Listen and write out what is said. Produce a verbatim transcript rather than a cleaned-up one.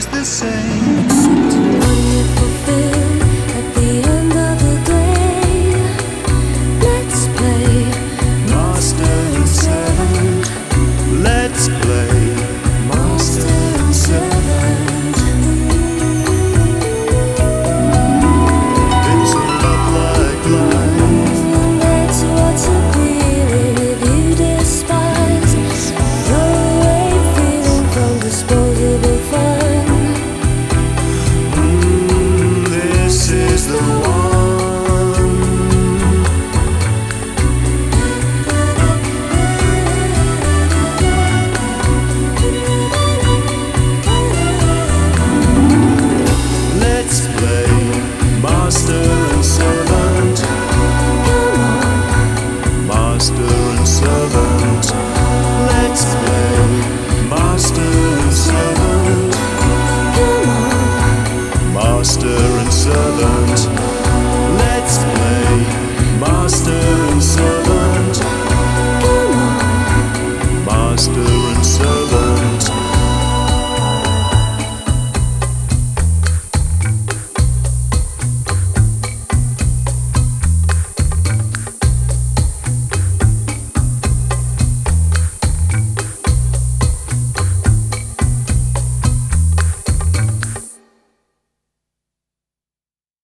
stays the same. Except one you fulfill at the end of the day. Let's play Master and servant. Let's play Master and servant. It's a love like life. and that's what's appealing if you despise. Throw away feeling from disposable fun. Mm, this is the one. Let's play Master and servant. Come on, Master and servant. Let's play Master and servant. come on. Master and servant.